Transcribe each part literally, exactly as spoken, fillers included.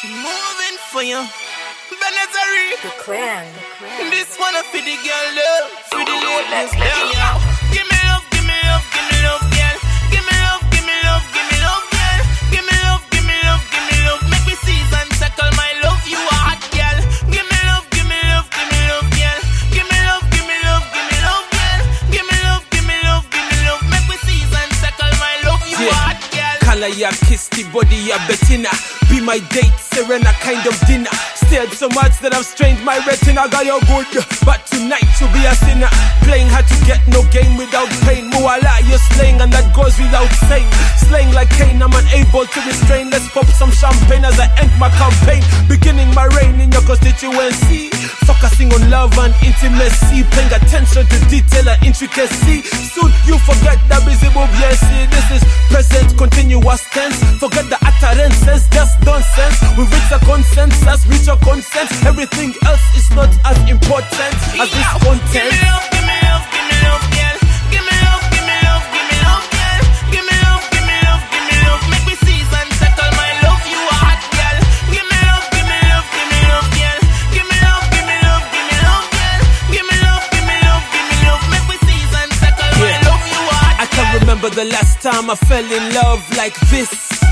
She moving for you. Benazari. The clan. This one for the girl love. For the ladies down. Give me love, give me love, give me love, girl. Give me love, give me love, give me love, girl. Give me love, give me love, give me love. Make me seize and tackle my love. You are hot, girl. Give me love, give me love, give me love, girl. Give me love, give me love, give me love, girl. Give me love, give me love, give me love. Make me seize and tackle my love. You are hot, girl. Color ya kiss the body ya Bettina. Be my date, Serena kind of dinner. Stared so much that I've strained my retina. Got you good, but tonight you'll be a sinner. Playing hard to get no game without pain. Muala, you're slaying and that goes without saying. Slaying like Cain, I'm unable to restrain. Let's pop some champagne as I end my campaign. Beginning my reign in your constituency. Focusing on love and intimacy. Paying attention to detail and intricacy. Soon you forget the visible B S C. This is present continuous tense. Forget the utterances, just nonsense. We reach a consensus, reach a consent. Everything else is not as important as this content. Give me love, give me love, give me love, girl. Give me love, give me love, give me love, girl. Give me love, give me love, give me love. Make me seize and tackle my love. You are hot, girl. Give me love, give me love, give me love, girl. Give me love, give me love, give me love, girl. Give me love, give me love, give me love. Make me seize and tackle my love. You are hot, I can't remember the last time I fell in love like this.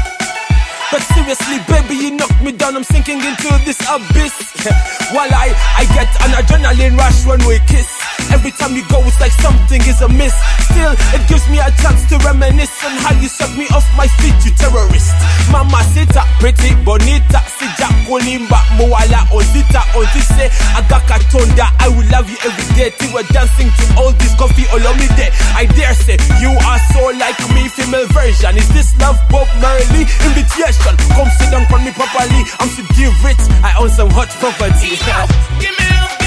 But seriously, baby, you knocked me down. I'm sinking into this abyss. While I, I get an adrenaline rush when we kiss. Every time you go, it's like something is amiss. Still, it gives me a chance to reminisce on how you suck me off my feet, you terrorist. Mama sita, pretty bonita. Sija kulimba, muala ozita. Ozise, agaka tonda. I will love you every day till we're dancing to all this coffee olomide. I dare say, you are so like me, female version. Is this love Bob Marley? Invitation. Come sit down for me properly. I'm so deep rich. I own some hot property. Give me love.